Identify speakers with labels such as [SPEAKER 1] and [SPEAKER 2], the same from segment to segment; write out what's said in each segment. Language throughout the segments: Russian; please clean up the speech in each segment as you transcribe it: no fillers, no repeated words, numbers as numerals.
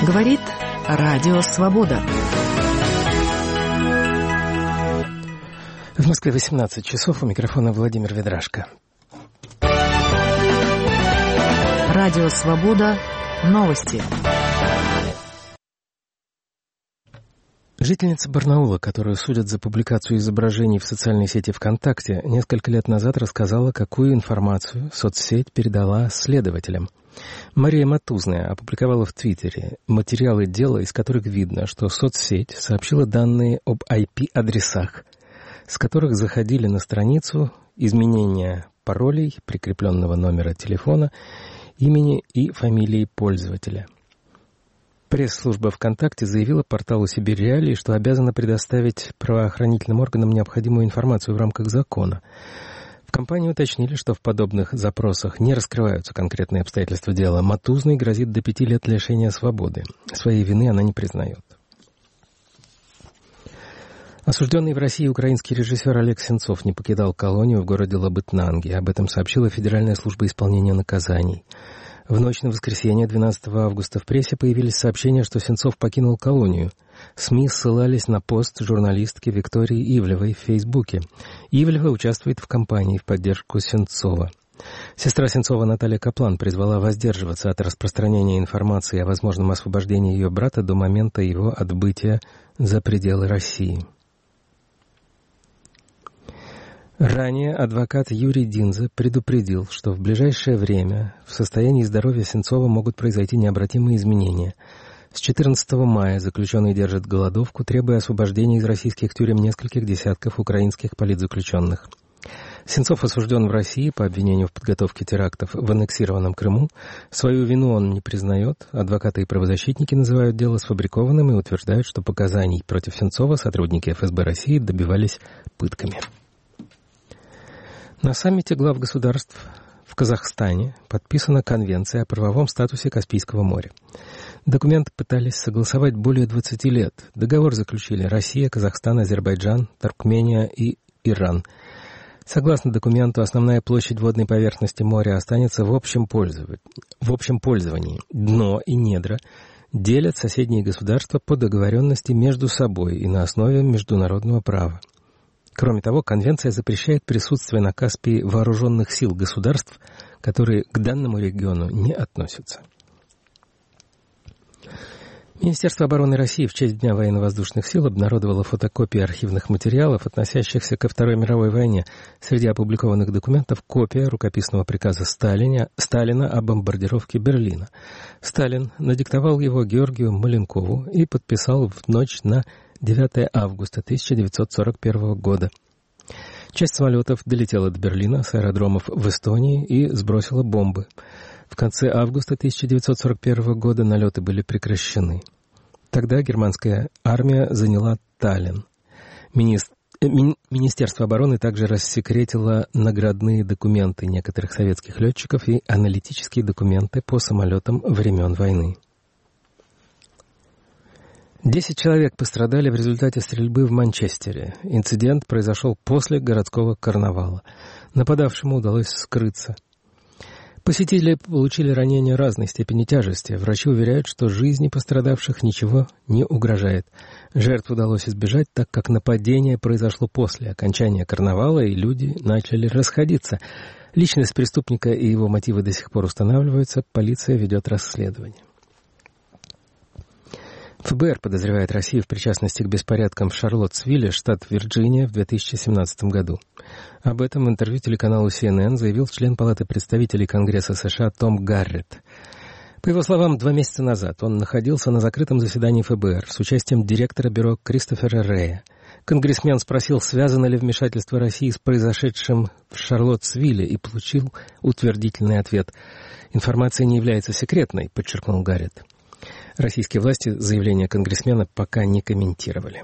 [SPEAKER 1] Говорит Радио Свобода.
[SPEAKER 2] В Москве 18 часов. У микрофона Владимир Ведрашко.
[SPEAKER 1] Радио Свобода. Новости.
[SPEAKER 2] Жительница Барнаула, которую судят за публикацию изображений в социальной сети ВКонтакте, несколько лет назад рассказала, какую информацию соцсеть передала следователям. Мария Матузная опубликовала в Твиттере материалы дела, из которых видно, что соцсеть сообщила данные об IP-адресах, с которых заходили на страницу, изменения паролей, прикрепленного номера телефона, имени и фамилии пользователя. Пресс-служба ВКонтакте заявила порталу «Сибирь Реалии», что обязана предоставить правоохранительным органам необходимую информацию в рамках закона. В компании уточнили, что в подобных запросах не раскрываются конкретные обстоятельства дела. Матузной грозит до 5 лет лишения свободы. Своей вины она не признает. Осужденный в России украинский режиссер Олег Сенцов не покидал колонию в городе Лабытнанги. Об этом сообщила Федеральная служба исполнения наказаний. В ночь на воскресенье, 12 августа, в прессе появились сообщения, что Сенцов покинул колонию. СМИ ссылались на пост журналистки Виктории Ивлевой в Фейсбуке. Ивлева участвует в кампании в поддержку Сенцова. Сестра Сенцова Наталья Каплан призвала воздерживаться от распространения информации о возможном освобождении ее брата до момента его отбытия за пределы России. Ранее адвокат Юрий Динза предупредил, что в ближайшее время в состоянии здоровья Сенцова могут произойти необратимые изменения. С 14 мая заключенный держит голодовку, требуя освобождения из российских тюрем нескольких десятков украинских политзаключенных. Сенцов осужден в России по обвинению в подготовке терактов в аннексированном Крыму. Свою вину он не признает. Адвокаты и правозащитники называют дело сфабрикованным и утверждают, что показаний против Сенцова сотрудники ФСБ России добивались пытками. На саммите глав государств в Казахстане подписана Конвенция о правовом статусе Каспийского моря. Документ пытались согласовать более 20 лет. Договор заключили Россия, Казахстан, Азербайджан, Туркмения и Иран. Согласно документу, основная площадь водной поверхности моря останется в общем пользовании. Дно и недра делят соседние государства по договоренности между собой и на основе международного права. Кроме того, конвенция запрещает присутствие на Каспии вооруженных сил государств, которые к данному региону не относятся. Министерство обороны России в честь Дня военно-воздушных сил обнародовало фотокопии архивных материалов, относящихся ко Второй мировой войне. Среди опубликованных документов копия рукописного приказа Сталина о бомбардировке Берлина. Сталин надиктовал его Георгию Маленкову и подписал в ночь на 9 августа 1941 года. Часть самолетов долетела до Берлина с аэродромов в Эстонии и сбросила бомбы. В конце августа 1941 года налеты были прекращены. Тогда германская армия заняла Таллин. Министерство обороны также рассекретило наградные документы некоторых советских летчиков и аналитические документы по самолетам времен войны. 10 человек пострадали в результате стрельбы в Манчестере. Инцидент произошел после городского карнавала. Нападавшему удалось скрыться. Посетители получили ранения разной степени тяжести. Врачи уверяют, что жизни пострадавших ничего не угрожает. Жертв удалось избежать, так как нападение произошло после окончания карнавала, и люди начали расходиться. Личность преступника и его мотивы до сих пор устанавливаются. Полиция ведет расследование. ФБР подозревает Россию в причастности к беспорядкам в Шарлоттсвилле, штат Вирджиния, в 2017 году. Об этом в интервью телеканалу CNN заявил член Палаты представителей Конгресса США Том Гарретт. По его словам, 2 месяца назад он находился на закрытом заседании ФБР с участием директора бюро Кристофера Рэя. Конгрессмен спросил, связано ли вмешательство России с произошедшим в Шарлоттсвилле, и получил утвердительный ответ. «Информация не является секретной», — подчеркнул Гарретт. Российские власти заявление конгрессмена пока не комментировали.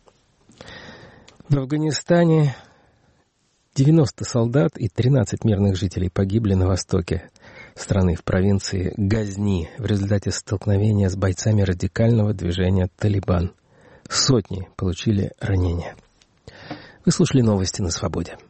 [SPEAKER 2] В Афганистане 90 солдат и 13 мирных жителей погибли на востоке страны в провинции Газни в результате столкновения с бойцами радикального движения «Талибан». Сотни получили ранения. Вы слушали новости на Свободе.